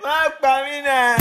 má pa mí náà.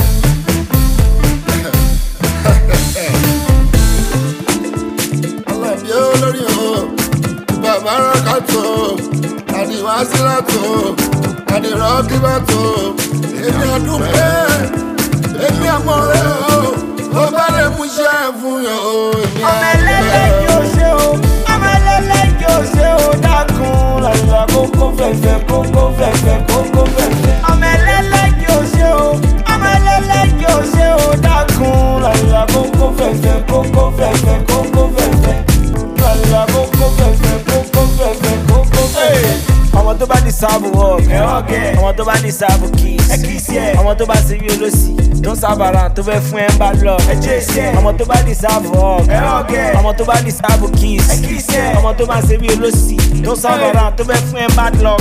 Alábí olórí o, bàbá rákàtó, àdìwá sílátó, àdìrọ́ kíbátó, èmi àdúpẹ́, èmi àmọ̀rẹ́ o, ó bá lè mú iṣẹ́ fún yàn o, èmi àdúpẹ́. Ọmọ ẹlẹ́lẹ́ yóò ṣe o, ọmọ ẹlẹ́lẹ́ yóò ṣe o, dákun lọ́la kókó fẹ̀fẹ̀, kókó fẹ̀fẹ̀, kókó fẹ̀fẹ̀. Ọmọ ẹlẹ́lẹ́ yóò ṣe o, ọmọ ẹlẹ́lẹ́ yóò ṣe o, dákun lọ́la kókó fẹ̀fẹ̀, kókó fẹ̀fẹ̀, kókó fẹ̀fẹ̀. Lọ́la kókó fẹ̀fẹ̀, kókó fẹ̀fẹ̀, kókó fẹ̀fẹ̀. Ọmọ tó bá di sáàbù wọ́ọ̀k, ọmọ tó bá di sáàbù kiss, ọmọ tó bá ṣe bí olóṣì, tó ń sábàrà tó fẹ́ fún ẹ ń bá lọ. Ọmọ tó bá di sáàbù wọ́ọ̀k, ọmọ tó bá di sáàbù kiss, ọmọ tó bá ṣe bí olóṣì, tó ń sábàrà tó fẹ́ fún ẹ ń bá lọ.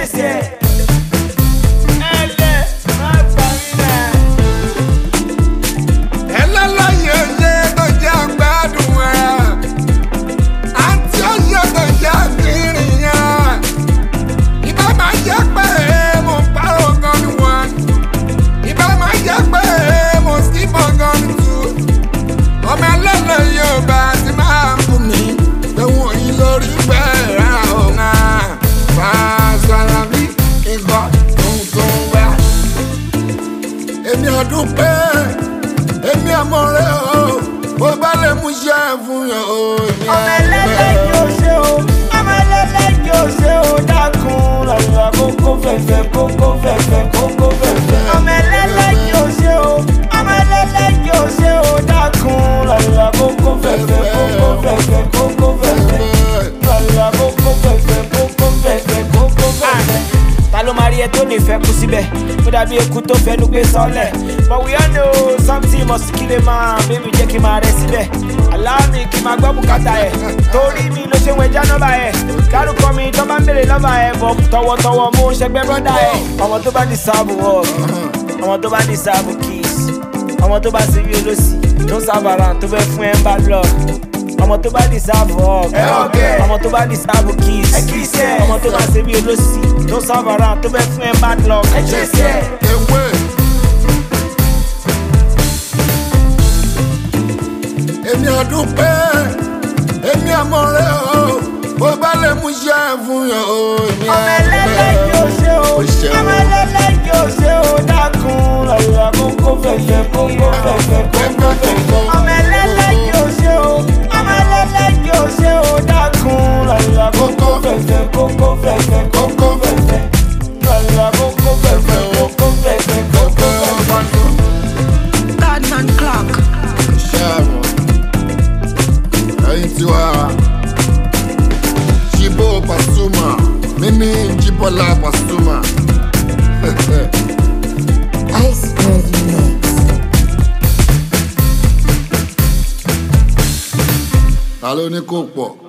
Ẹlẹ́láyé yé tó jẹ́ àgbàdùn ẹ̀, àti ọ̀yẹ́ tó jẹ́ àgbìrìn yẹn. Ìbá máa jẹ́ pé mo pàrọ̀ gan ni wọ́n. Ìbá máa jẹ́ pé mo skipọ̀ gan ni tù. Ọmọ ẹlẹ́lẹ̀ yóò bá ti máa fún mi. Ẹ̀wọ̀n yìí lórí bẹ́ẹ̀ ọ̀nà. Fàṣàlà bí ìgbà tuntun wá. Èmi àdúpẹ́, èmi àmọ̀rẹ́ o, ó bá lè mú iṣẹ́ fún yàn o, èmi Ọmọ ẹlẹ́lẹ́ yóò ṣe o, ọmọ ẹlẹ́lẹ́ yóò ṣe o, dákun lọ́la kókó fẹ̀fẹ̀, kókó fẹ̀fẹ̀, kókó fẹ̀fẹ̀. Ọmọ ẹlẹ́lẹ́ yóò ṣe o, ọmọ ẹlẹ́lẹ́ yóò ṣe o, dákun lọ́la kókó fẹ̀fẹ̀, kókó fẹ̀fẹ̀, kókó fẹ̀fẹ̀. Lọ́la kókó fẹ̀fẹ̀, kókó fẹ̀fẹ̀, kókó fẹ̀fẹ̀. Ta ló máa rí ẹ tó ní ìfẹ́ kú síbẹ̀? Ó dàbí eku tó fẹnu gbé sọ́lẹ̀. But we all know something must kill a man. Baby jẹ́ kí n máa rẹ síbẹ̀. Allow me kí n máa gbọ́ bùkátà ẹ̀. Torí mi ló ṣe ń wẹja nọ́bà ẹ̀. Dárúkọ mi tó bá ń bèrè lọ́bà ẹ̀. Bọ̀ tọwọ́tọwọ́ mo ń ṣẹgbẹ́ brọ́dà ẹ̀. Ọmọ tó bá di sáàbù wọ́ọ̀k, ọmọ tó bá di sáàbù kiss, ọmọ tó bá ṣe bí olóṣì, tó ń sábàrà tó fẹ́ fún ẹ ń bá lọ. Ọmọ tó bá di sáàbù wọ́ọ̀k, ọmọ tó bá di sáàbù kiss, ọmọ tó bá ṣe bí olóṣì, tó ń sábàrà tó fẹ́ fún ẹ ń bá lọ. ewé. Èmi àdúpẹ́, èmi àmọ̀rẹ́ o, ó bá lè mú iṣẹ́ fún yàn o, èmi Ọmọ ẹlẹ́lẹ́ yóò ṣe o, ọmọ ẹlẹ́lẹ́ yóò ṣe o, dákun lọ́la kókó fẹ̀fẹ̀, kókó fẹ̀fẹ̀, kókó fẹ̀fẹ̀. Ọmọ ẹlẹ́lẹ́ yóò ṣe o, ọmọ ẹlẹ́lẹ́ yóò ṣe o, dákun lọ́la kókó fẹ̀fẹ̀, kókó fẹ̀fẹ̀, kókó fẹ̀fẹ̀. Lọ́la kókó fẹ̀fẹ̀, kókó fẹ̀fẹ̀, kókó fẹ̀fẹ̀. Godman Clock. Ṣáàbọ̀, ẹyin tiwa, Chibo Pasuma, Mimi Jibola Pasuma. Iceberg Mix. Ta ló ní kó pọ̀?